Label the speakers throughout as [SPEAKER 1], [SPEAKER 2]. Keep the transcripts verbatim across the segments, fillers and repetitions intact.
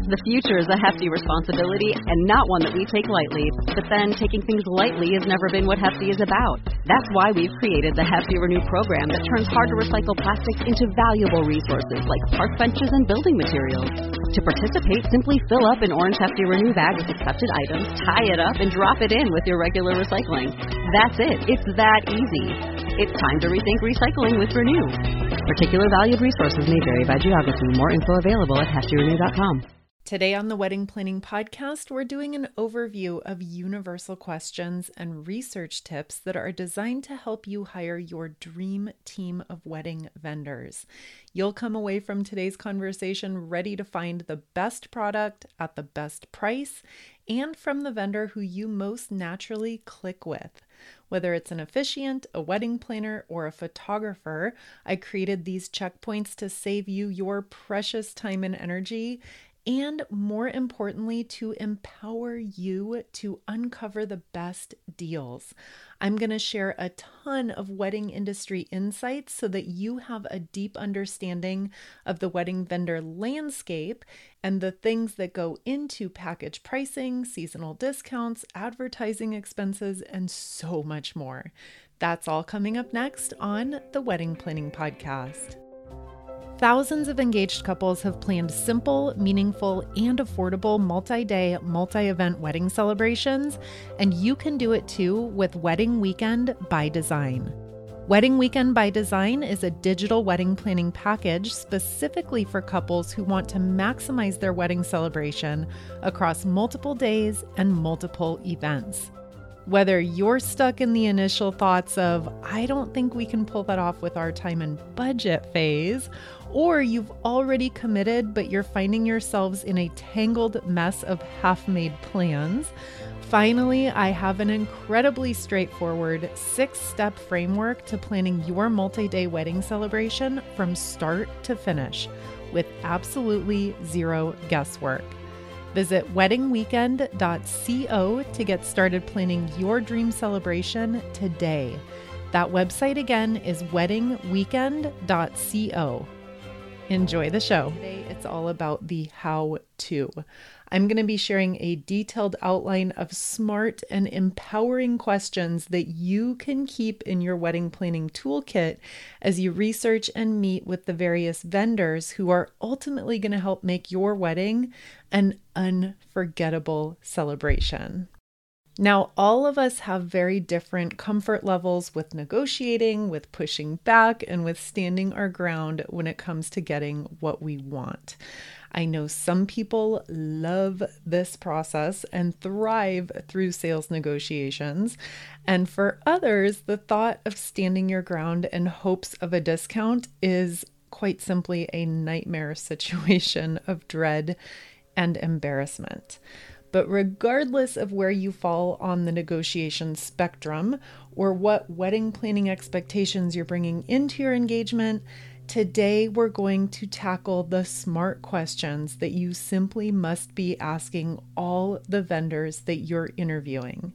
[SPEAKER 1] The future is a hefty responsibility and not one that we take lightly. But then taking things lightly has never been what Hefty is about. That's why we've created the Hefty Renew program that turns hard-to-recycle plastics into valuable resources like park benches and building materials. To participate, simply fill up an orange Hefty Renew bag with accepted items, tie it up, and drop it in with your regular recycling. That's it. It's that easy. It's time to rethink recycling with Renew. Particular valued resources may vary by geography. More info available at hefty renew dot com.
[SPEAKER 2] Today on the Wedding Planning Podcast, we're doing an overview of universal questions and research tips that are designed to help you hire your dream team of wedding vendors. You'll come away from today's conversation ready to find the best product at the best price and from the vendor who you most naturally click with. Whether it's an officiant, a wedding planner, or a photographer, I created these checkpoints to save you your precious time and energy, and more importantly, to empower you to uncover the best deals. I'm going to share a ton of wedding industry insights so that you have a deep understanding of the wedding vendor landscape and the things that go into package pricing, seasonal discounts, advertising expenses, and so much more. That's all coming up next on the Wedding Planning Podcast. Thousands of engaged couples have planned simple, meaningful, and affordable multi-day, multi-event wedding celebrations, and you can do it too with Wedding Weekend by Design. Wedding Weekend by Design is a digital wedding planning package specifically for couples who want to maximize their wedding celebration across multiple days and multiple events. Whether you're stuck in the initial thoughts of, I don't think we can pull that off with our time and budget phase, or you've already committed, but you're finding yourselves in a tangled mess of half-made plans, finally, I have an incredibly straightforward six-step framework to planning your multi-day wedding celebration from start to finish with absolutely zero guesswork. Visit wedding weekend dot co to get started planning your dream celebration today. That website again is wedding weekend dot co. Enjoy the show. Today it's all about the how-to. I'm going to be sharing a detailed outline of smart and empowering questions that you can keep in your wedding planning toolkit as you research and meet with the various vendors who are ultimately going to help make your wedding an unforgettable celebration. Now, all of us have very different comfort levels with negotiating, with pushing back, and with standing our ground when it comes to getting what we want. I know some people love this process and thrive through sales negotiations. And for others, the thought of standing your ground in hopes of a discount is quite simply a nightmare situation of dread and embarrassment. But regardless of where you fall on the negotiation spectrum or what wedding planning expectations you're bringing into your engagement, today we're going to tackle the smart questions that you simply must be asking all the vendors that you're interviewing.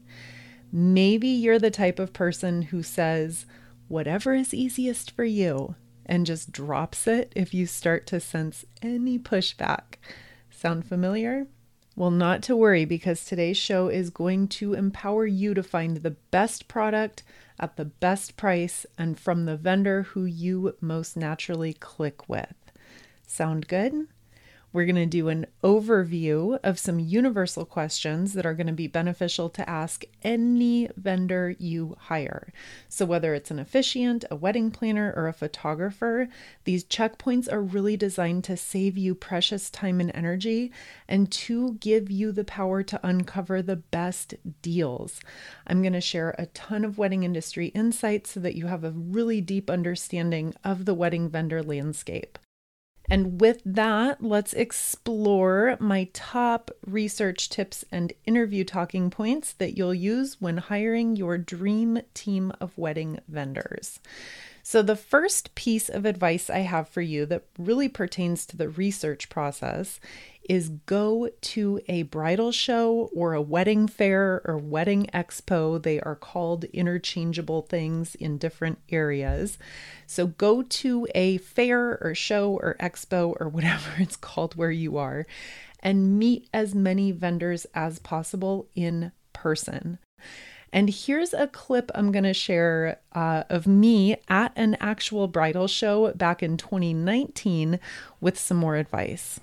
[SPEAKER 2] Maybe you're the type of person who says, whatever is easiest for you, and just drops it if you start to sense any pushback. Sound familiar? Well, not to worry, because today's show is going to empower you to find the best product at the best price and from the vendor who you most naturally click with. Sound good? We're going to do an overview of some universal questions that are going to be beneficial to ask any vendor you hire. So whether it's an officiant, a wedding planner, or a photographer, these checkpoints are really designed to save you precious time and energy and to give you the power to uncover the best deals. I'm going to share a ton of wedding industry insights so that you have a really deep understanding of the wedding vendor landscape. And with that, let's explore my top research tips and interview talking points that you'll use when hiring your dream team of wedding vendors. So the first piece of advice I have for you that really pertains to the research process is go to a bridal show or a wedding fair or wedding expo. They are called interchangeable things in different areas. So go to a fair or show or expo or whatever it's called where you are and meet as many vendors as possible in person. And here's a clip I'm going to share uh, of me at an actual bridal show back in twenty nineteen with some more advice.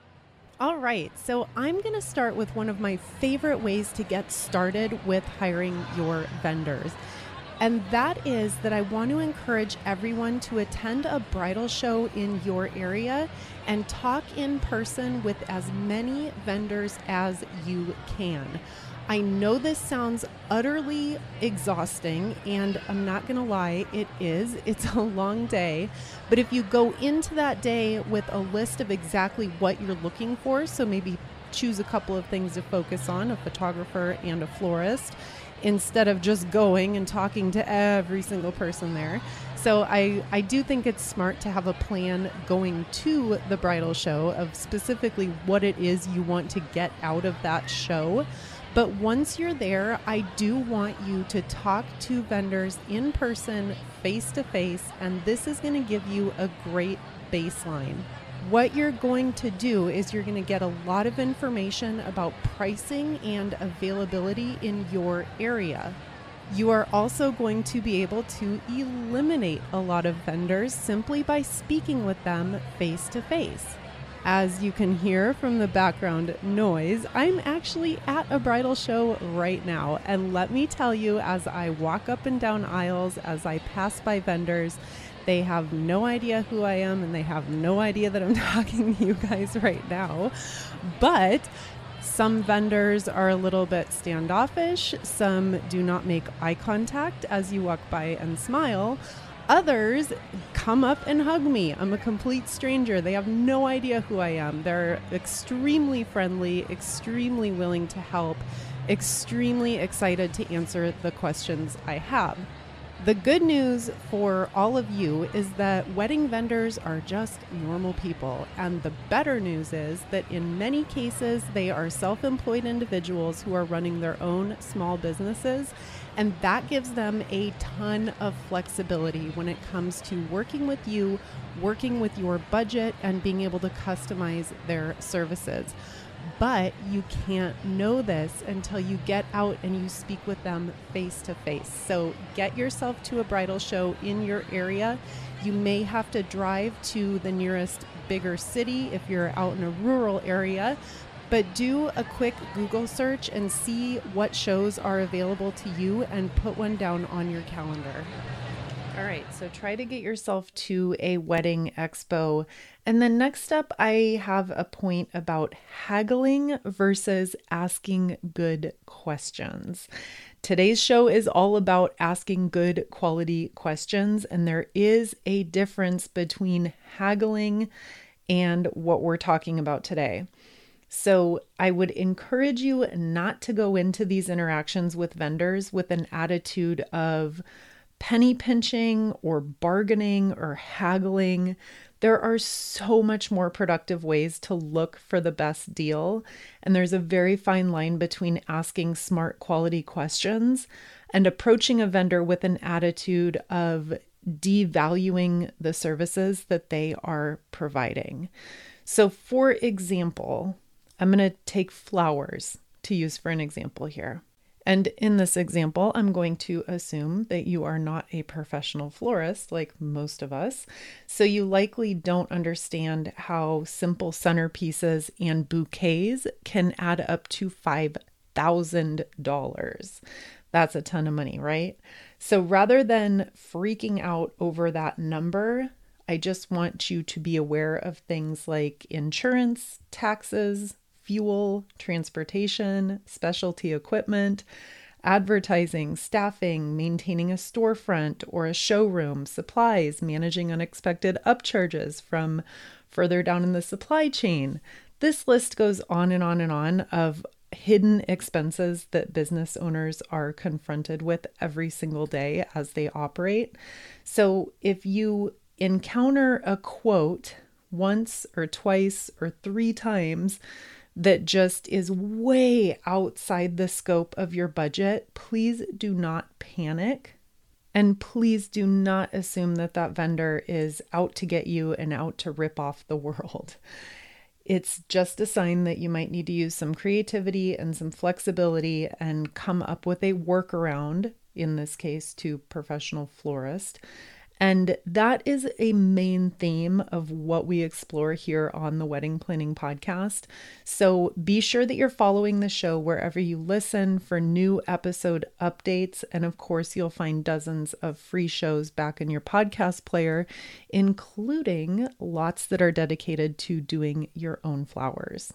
[SPEAKER 2] All right, so I'm going to start with one of my favorite ways to get started with hiring your vendors. And that is that I want to encourage everyone to attend a bridal show in your area and talk in person with as many vendors as you can. I know this sounds utterly exhausting, and I'm not going to lie, it is. It's a long day. But if you go into that day with a list of exactly what you're looking for, so maybe choose a couple of things to focus on, a photographer and a florist, instead of just going and talking to every single person there. So I, I do think it's smart to have a plan going to the bridal show of specifically what it is you want to get out of that show. But once you're there, I do want you to talk to vendors in person, face to face, and this is going to give you a great baseline. What you're going to do is you're going to get a lot of information about pricing and availability in your area. You are also going to be able to eliminate a lot of vendors simply by speaking with them face to face. As you can hear from the background noise, I'm actually at a bridal show right now. And let me tell you, as I walk up and down aisles, as I pass by vendors, they have no idea who I am and they have no idea that I'm talking to you guys right now. But some vendors are a little bit standoffish. Some do not make eye contact as you walk by and smile. Others come up and hug me. I'm a complete stranger. They have no idea who I am. They're extremely friendly, extremely willing to help, extremely excited to answer the questions I have. The good news for all of you is that wedding vendors are just normal people. And the better news is that in many cases, they are self-employed individuals who are running their own small businesses. And that gives them a ton of flexibility when it comes to working with you, working with your budget, and being able to customize their services. But you can't know this until you get out and you speak with them face to face. So get yourself to a bridal show in your area. You may have to drive to the nearest bigger city if you're out in a rural area. But do a quick Google search and see what shows are available to you and put one down on your calendar. All right, so try to get yourself to a wedding expo. And then next up, I have a point about haggling versus asking good questions. Today's show is all about asking good quality questions, and there is a difference between haggling and what we're talking about today. So I would encourage you not to go into these interactions with vendors with an attitude of penny pinching or bargaining or haggling. There are so much more productive ways to look for the best deal. And there's a very fine line between asking smart quality questions and approaching a vendor with an attitude of devaluing the services that they are providing. So for example, I'm going to take flowers to use for an example here. And in this example, I'm going to assume that you are not a professional florist like most of us. So you likely don't understand how simple centerpieces and bouquets can add up to five thousand dollars. That's a ton of money, right? So rather than freaking out over that number, I just want you to be aware of things like insurance, taxes, fuel, transportation, specialty equipment, advertising, staffing, maintaining a storefront or a showroom, supplies, managing unexpected upcharges from further down in the supply chain. This list goes on and on and on of hidden expenses that business owners are confronted with every single day as they operate. So if you encounter a quote once or twice or three times that just is way outside the scope of your budget, please do not panic. And please do not assume that that vendor is out to get you and out to rip off the world. It's just a sign that you might need to use some creativity and some flexibility and come up with a workaround, in this case to professional florist. And that is a main theme of what we explore here on the Wedding Planning Podcast. So be sure that you're following the show wherever you listen for new episode updates. And of course, you'll find dozens of free shows back in your podcast player, including lots that are dedicated to doing your own flowers.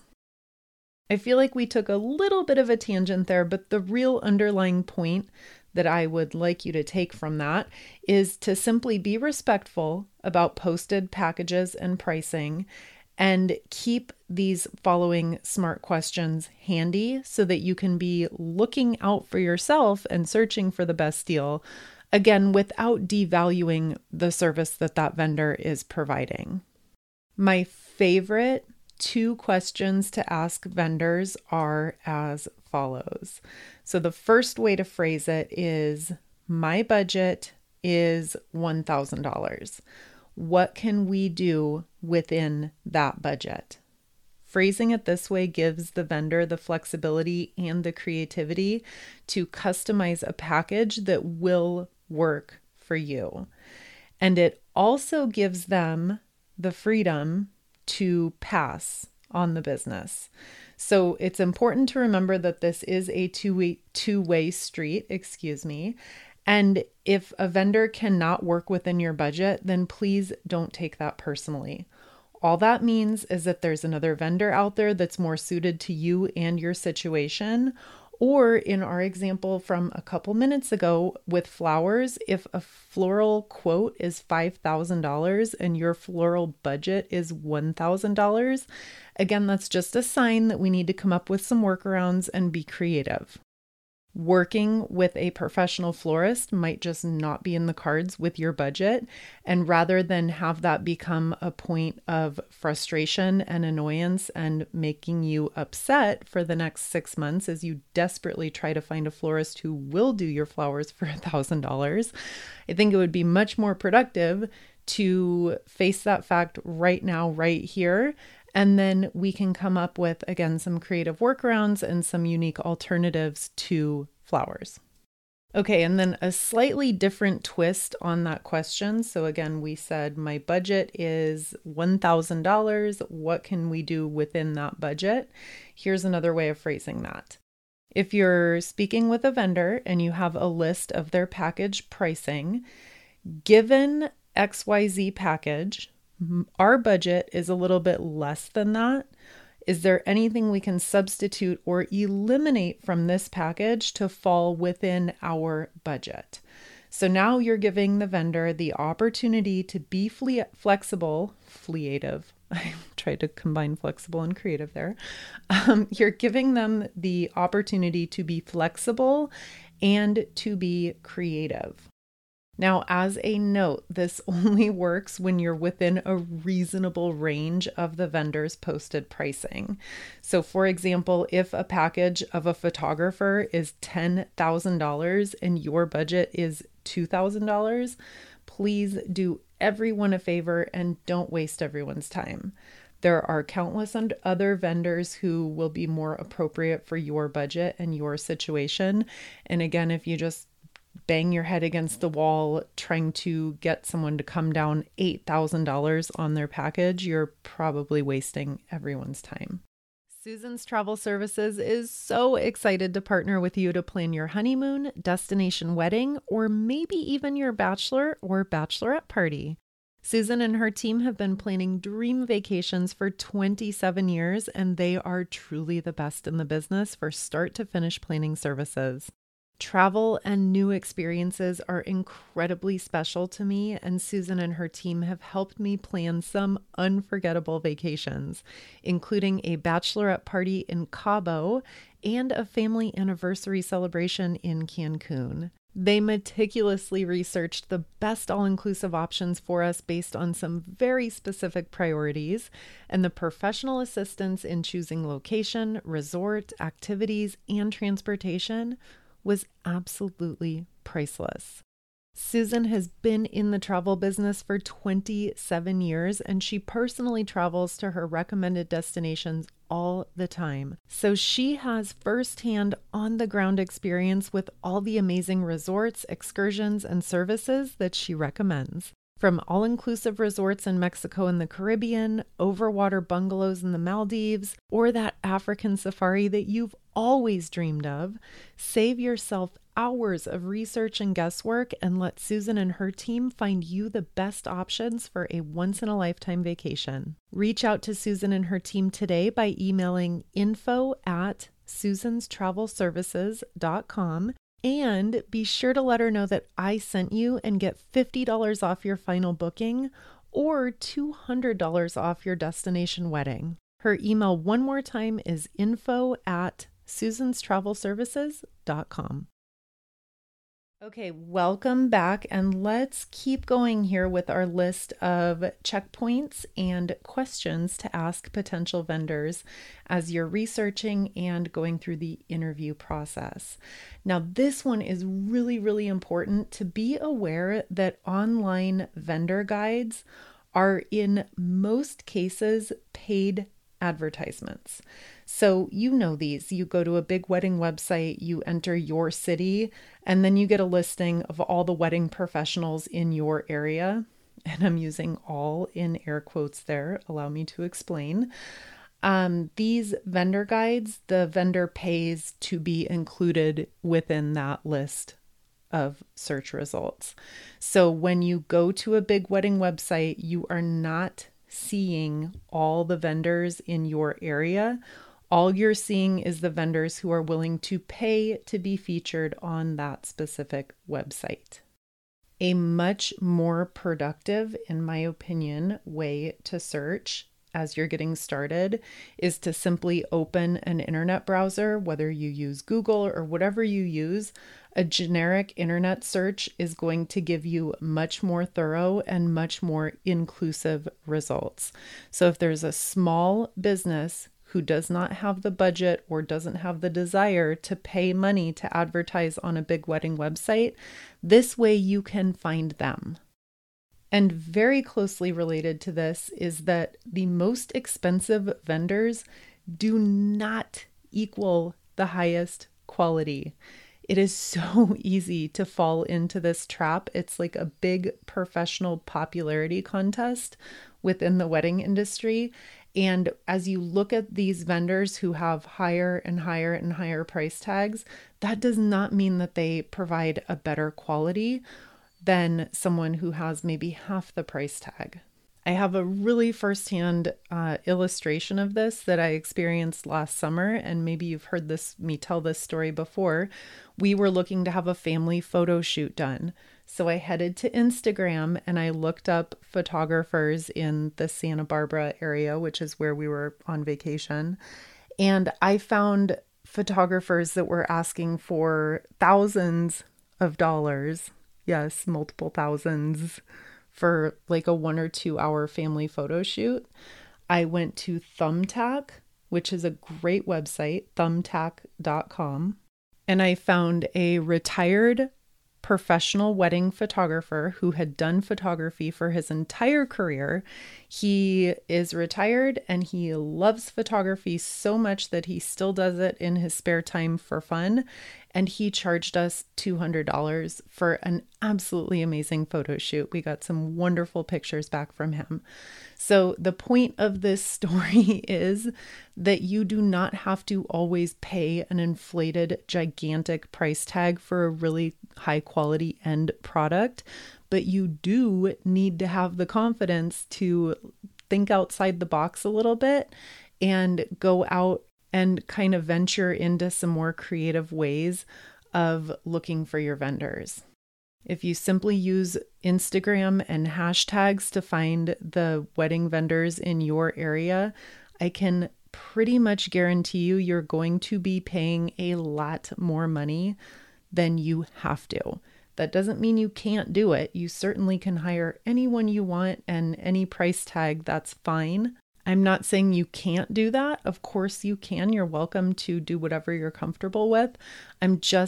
[SPEAKER 2] I feel like we took a little bit of a tangent there, but the real underlying point that I would like you to take from that is to simply be respectful about posted packages and pricing, and keep these following smart questions handy so that you can be looking out for yourself and searching for the best deal, again, without devaluing the service that that vendor is providing. My favorite two questions to ask vendors are as follows. So the first way to phrase it is, my budget is one thousand dollars. What can we do within that budget? Phrasing it this way gives the vendor the flexibility and the creativity to customize a package that will work for you. And it also gives them the freedom to pass on the business. So it's important to remember that this is a two-way, two-way street, excuse me. And if a vendor cannot work within your budget, then please don't take that personally. All that means is that there's another vendor out there that's more suited to you and your situation. Or in our example from a couple minutes ago with flowers, if a floral quote is five thousand dollars and your floral budget is one thousand dollars, again, that's just a sign that we need to come up with some workarounds and be creative. Working with a professional florist might just not be in the cards with your budget. And rather than have that become a point of frustration and annoyance and making you upset for the next six months as you desperately try to find a florist who will do your flowers for a thousand dollars, I think it would be much more productive to face that fact right now, right here. And then we can come up with, again, some creative workarounds and some unique alternatives to flowers. Okay, and then a slightly different twist on that question. So again, we said my budget is one thousand dollars. What can we do within that budget? Here's another way of phrasing that. If you're speaking with a vendor and you have a list of their package pricing, given X Y Z package, our budget is a little bit less than that. Is there anything we can substitute or eliminate from this package to fall within our budget? So now you're giving the vendor the opportunity to be fle- flexible, fleative. I tried to combine flexible and creative there. Um, you're giving them the opportunity to be flexible and to be creative. Now, as a note, this only works when you're within a reasonable range of the vendor's posted pricing. So for example, if a package of a photographer is ten thousand dollars and your budget is two thousand dollars, please do everyone a favor and don't waste everyone's time. There are countless other vendors who will be more appropriate for your budget and your situation. And again, if you just bang your head against the wall trying to get someone to come down eight thousand dollars on their package, you're probably wasting everyone's time. Susan's Travel Services is so excited to partner with you to plan your honeymoon, destination wedding, or maybe even your bachelor or bachelorette party. Susan and her team have been planning dream vacations for twenty-seven years, and they are truly the best in the business for start to finish planning services. Travel and new experiences are incredibly special to me, and Susan and her team have helped me plan some unforgettable vacations, including a bachelorette party in Cabo and a family anniversary celebration in Cancun. They meticulously researched the best all-inclusive options for us based on some very specific priorities, and the professional assistance in choosing location, resort, activities, and transportation was absolutely priceless. Susan has been in the travel business for twenty-seven years, and she personally travels to her recommended destinations all the time. So she has firsthand on-the-ground experience with all the amazing resorts, excursions, and services that she recommends. From all-inclusive resorts in Mexico and the Caribbean, overwater bungalows in the Maldives, or that African safari that you've always dreamed of, save yourself hours of research and guesswork and let Susan and her team find you the best options for a once-in-a-lifetime vacation. Reach out to Susan and her team today by emailing info at susans travel services dot com. And be sure to let her know that I sent you and get fifty dollars off your final booking or two hundred dollars off your destination wedding. Her email one more time is info at susans travel services dot com. Okay, welcome back, and let's keep going here with our list of checkpoints and questions to ask potential vendors as you're researching and going through the interview process. Now, this one is really, really important to be aware that online vendor guides are in most cases paid advertisements. So you know these. You go to a big wedding website, you enter your city, and then you get a listing of all the wedding professionals in your area. And I'm using all in air quotes there. Allow me to explain. Um, these vendor guides, the vendor pays to be included within that list of search results. So when you go to a big wedding website, you are not seeing all the vendors in your area. All you're seeing is the vendors who are willing to pay to be featured on that specific website. A much more productive, in my opinion, way to search as you're getting started is to simply open an internet browser, whether you use Google or whatever you use. A generic internet search is going to give you much more thorough and much more inclusive results. So if there's a small business who does not have the budget or doesn't have the desire to pay money to advertise on a big wedding website, this way you can find them. And very closely related to this is that the most expensive vendors do not equal the highest quality. It is so easy to fall into this trap. It's like a big professional popularity contest within the wedding industry. And as you look at these vendors who have higher and higher and higher price tags, that does not mean that they provide a better quality than someone who has maybe half the price tag. I have a really firsthand uh, illustration of this that I experienced last summer, and maybe you've heard this me tell this story before. We were looking to have a family photo shoot done. So I headed to Instagram and I looked up photographers in the Santa Barbara area, which is where we were on vacation. And I found photographers that were asking for thousands of dollars. Yes, multiple thousands for like a one or two hour family photo shoot. I went to Thumbtack, which is a great website, thumbtack dot com. And I found a retired professional wedding photographer who had done photography for his entire career. He is retired and he loves photography so much that he still does it in his spare time for fun. And he charged us two hundred dollars for an absolutely amazing photo shoot. We got some wonderful pictures back from him. So the point of this story is that you do not have to always pay an inflated, gigantic price tag for a really high quality end product, but you do need to have the confidence to think outside the box a little bit and go out and kind of venture into some more creative ways of looking for your vendors. If you simply use Instagram and hashtags to find the wedding vendors in your area, I can pretty much guarantee you you're going to be paying a lot more money than you have to. That doesn't mean you can't do it. You certainly can hire anyone you want and any price tag, that's fine. I'm not saying you can't do that. Of course you can. You're welcome to do whatever you're comfortable with. I'm just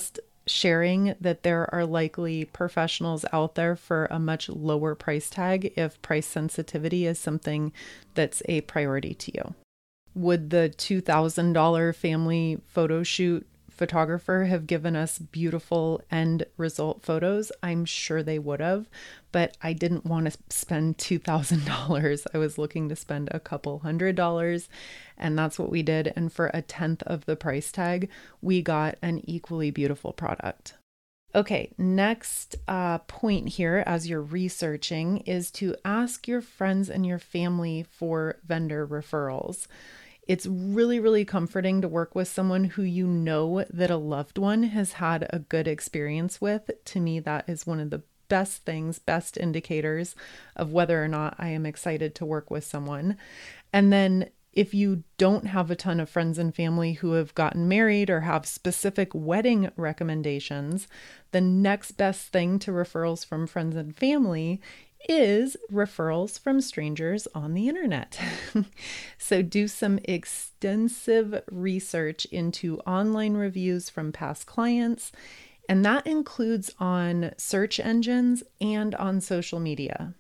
[SPEAKER 2] sharing that there are likely professionals out there for a much lower price tag if price sensitivity is something that's a priority to you. Would the two thousand dollars family photo shoot photographer have given us beautiful end result photos? I'm sure they would have, but I didn't want to spend two thousand dollars. I was looking to spend a couple hundred dollars, and that's what we did. And for a tenth of the price tag, we got an equally beautiful product. Okay, next uh, point here as you're researching is to ask your friends and your family for vendor referrals. It's really, really comforting to work with someone who you know that a loved one has had a good experience with. To me, that is one of the best things, best indicators of whether or not I am excited to work with someone. And then if you don't have a ton of friends and family who have gotten married or have specific wedding recommendations, the next best thing to referrals from friends and family is referrals from strangers on the internet. So do some extensive research into online reviews from past clients, and that includes on search engines and on social media.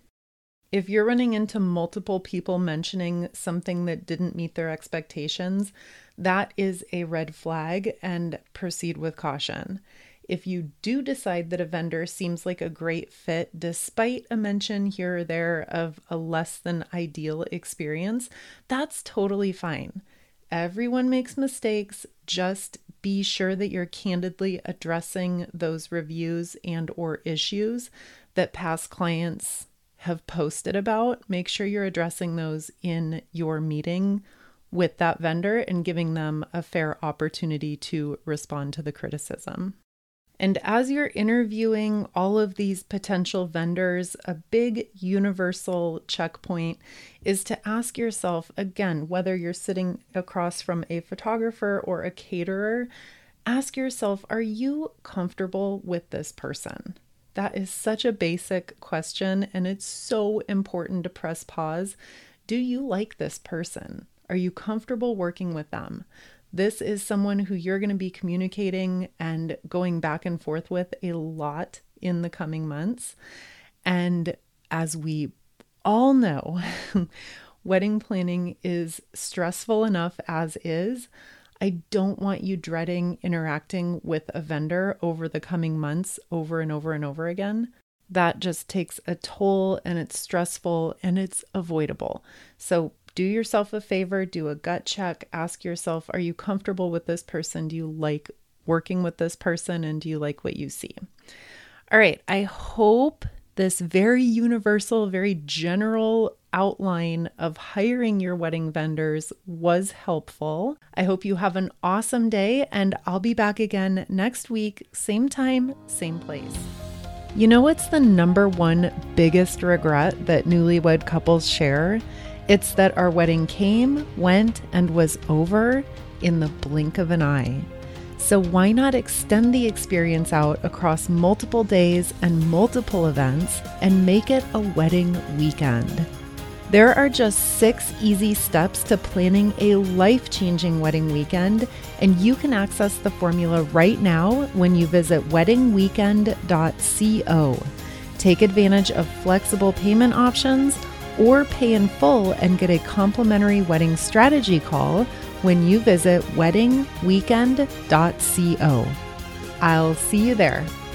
[SPEAKER 2] If you're running into multiple people mentioning something that didn't meet their expectations, that is a red flag, and proceed with caution. If you do decide that a vendor seems like a great fit, despite a mention here or there of a less than ideal experience, that's totally fine. Everyone makes mistakes. Just be sure that you're candidly addressing those reviews and or issues that past clients have posted about. Make sure you're addressing those in your meeting with that vendor and giving them a fair opportunity to respond to the criticism. And as you're interviewing all of these potential vendors, a big universal checkpoint is to ask yourself, again, whether you're sitting across from a photographer or a caterer, ask yourself, are you comfortable with this person? That is such a basic question, and it's so important to press pause. Do you like this person? Are you comfortable working with them? This is someone who you're going to be communicating and going back and forth with a lot in the coming months. And as we all know, wedding planning is stressful enough as is. I don't want you dreading interacting with a vendor over the coming months over and over and over again. That just takes a toll, and it's stressful, and it's avoidable. So do yourself a favor, do a gut check, ask yourself, are you comfortable with this person? Do you like working with this person? And do you like what you see? All right, I hope this very universal, very general outline of hiring your wedding vendors was helpful. I hope you have an awesome day, and I'll be back again next week, same time, same place. You know what's the number one biggest regret that newlywed couples share? It's that our wedding came, went, and was over in the blink of an eye. So why not extend the experience out across multiple days and multiple events and make it a wedding weekend? There are just six easy steps to planning a life-changing wedding weekend, and you can access the formula right now when you visit wedding weekend dot co. Take advantage of flexible payment options, or pay in full and get a complimentary wedding strategy call when you visit wedding weekend dot co. I'll see you there.